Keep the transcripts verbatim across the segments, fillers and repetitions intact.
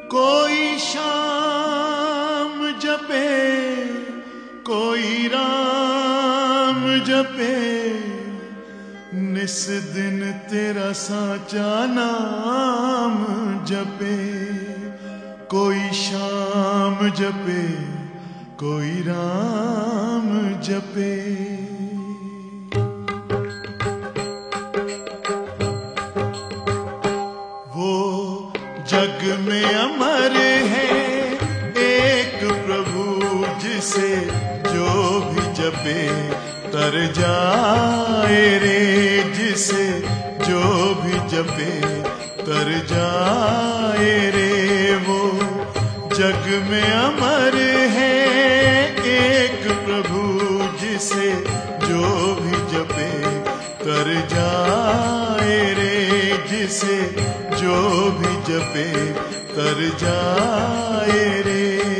कोई शाम जपे कोई राम जपे, निस दिन तेरा साचा नाम जपे। कोई शाम जपे कोई राम जपे। वो जग में अमर है एक प्रभु, जिसे जो भी जपे तर जाए रे, जिसे जो भी जपे तर जाए रे। वो जग में अमर है एक प्रभु, जिसे जो भी जपे तर जाए रे, जिसे जो भी जपे तर जाए रे।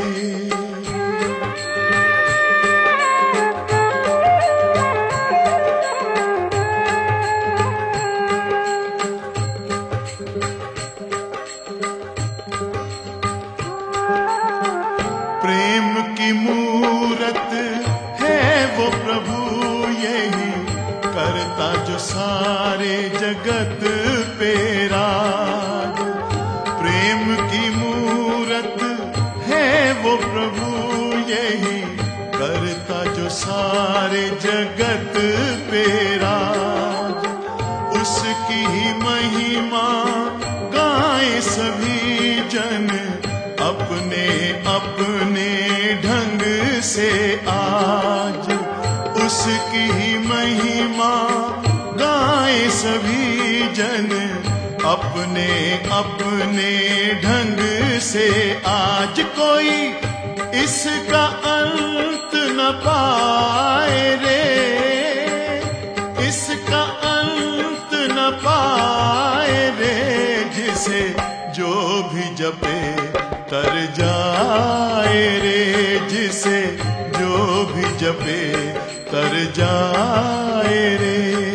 प्रेम की मूरत है वो प्रभु, यही करता जो सारे जगत पे राज। प्रेम की मूरत है वो प्रभु, यही करता जो सारे जगत पे राज। उसकी ही महिमा गाए सभी जन, अपने अपने ढंग से आज। उसकी ही महिमा गाए सभी जन, अपने अपने ढंग से आज। कोई इसका अंत न पाए रे, इसका अंत न पाए रे, जिसे जो भी जपे तर जाए रे, जिसे जो भी जपे तर जाए रे।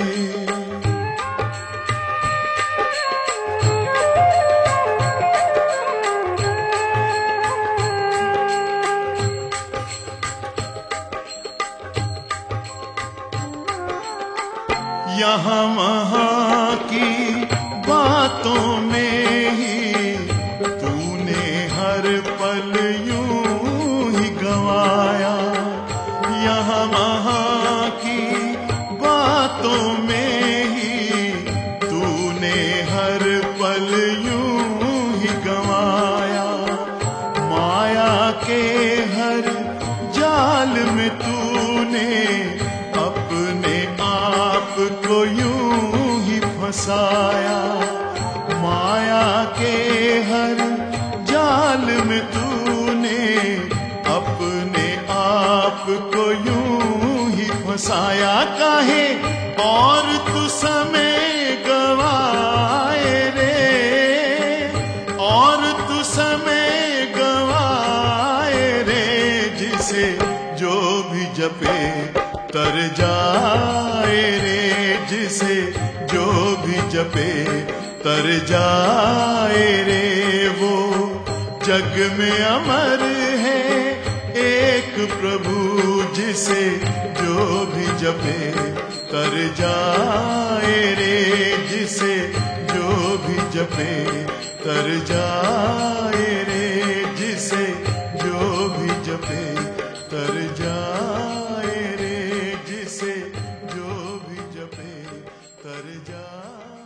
यहाँ वहाँ की बातों में ही तूने हर पल यूं ही गवाया। यहाँ वहाँ की बातों में ही तूने हर पल यूं ही गवाया। माया के हर जाल में तूने अपने आप को यूं ही फंसाया। माया के हर जाल में तूने अपने आप को यूं ही फंसाया। काहे और तू समय गवाए रे, और तू समय गवाए रे, जिसे जो भी जपे तर जाए रे, जिसे जो भी जपे तर जाए रे। वो जग में अमर है एक प्रभु, जिसे जो भी जपे तर जाए रे, जिसे जो भी जपे तर जाए रे, जिसे जो भी जपे तर जाए रे, जिसे जो भी जपे तर जाए।